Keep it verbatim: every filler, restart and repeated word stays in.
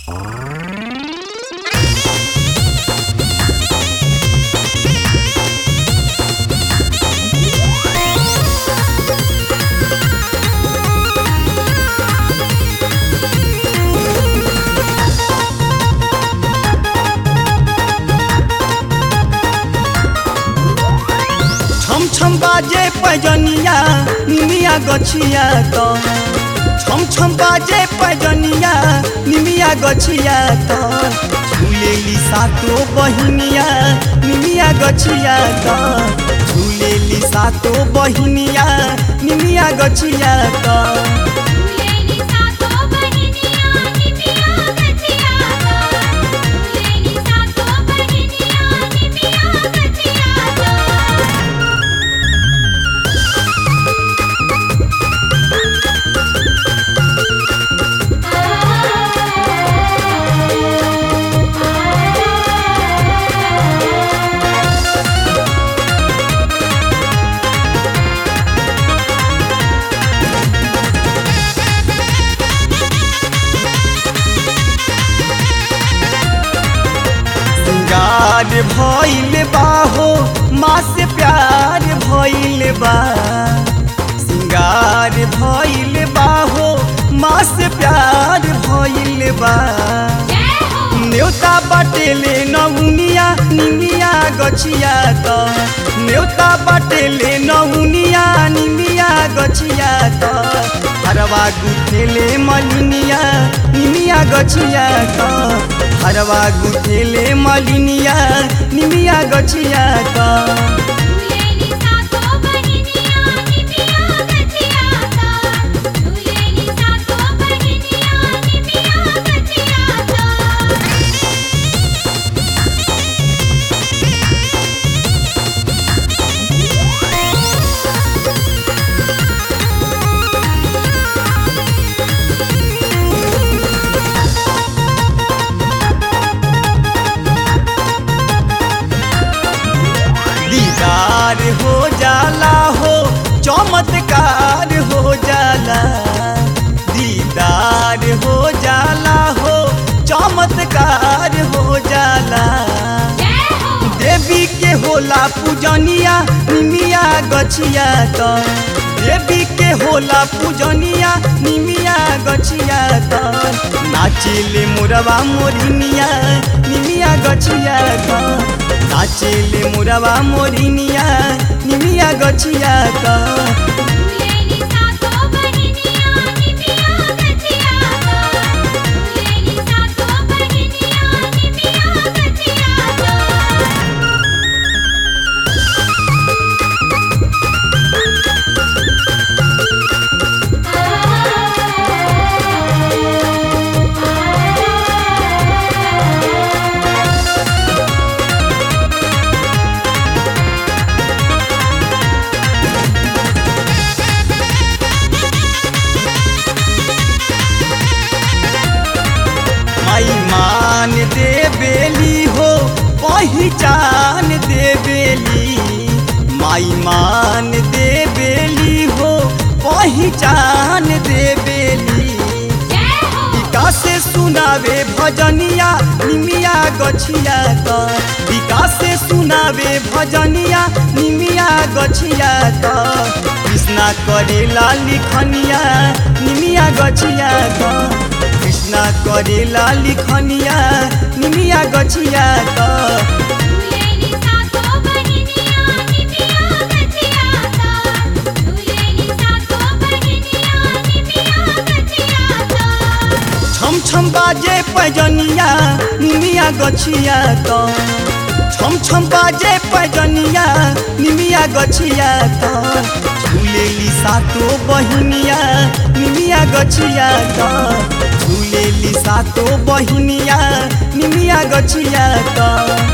छम बाजे पैजनिया निमिया गछिया तो छम छम बाजे पैजनिया निमिया गछिया तो झूलेली सातो बहिनिया निमिया गछिया तो झूलेली सातो बहिनिया निमिया गछिया तो प्यार भइल बा हो माँ से प्यार भइल बा सिंगार भइल बा हो माँ से प्यार भइल बा न्योता बाटेले नौनिया निमिया गछिया तो न्योता बाटेले नौनिया निमिया गछिया तो हरवा गुथेले मलिनिया निमिया गछिया तो हरवा गुथेले मलिनिया निमिया गछिया तो दीदार हो जाला हो चमत्कार हो जाला दीदार हो जाला हो चमत्कार हो जाला देवी के होला पूजनिया निमिया गछिया तो देवी के होला पूजनिया निमिया गछिया तो नाचिले मोरवा मोरिनिया निमिया गछिया तो नाचिले मोरवा मोरिनिया निमिया गछिया तो मान देवेली हो पहचान देवेली माई मान देवेली हो पहचान देवेली विकास से सुनावे भजनिया निमिया गछिया तो विकास से सुनावे भजनिया निमिया गछिया तो कृष्णा करेला लिखनिया निमिया गछिया तो कृष्णा करेला लिखनिया निमिया गछिया तो छम छम बाजे पैजनिया निमिया गछिया तो छम छम बाजे पैजनिया निमिया गछिया तो झूलेली सातो बहिनिया निमिया गछिया तो झूलेली सातो बहिनिया निमिया गछिया तो।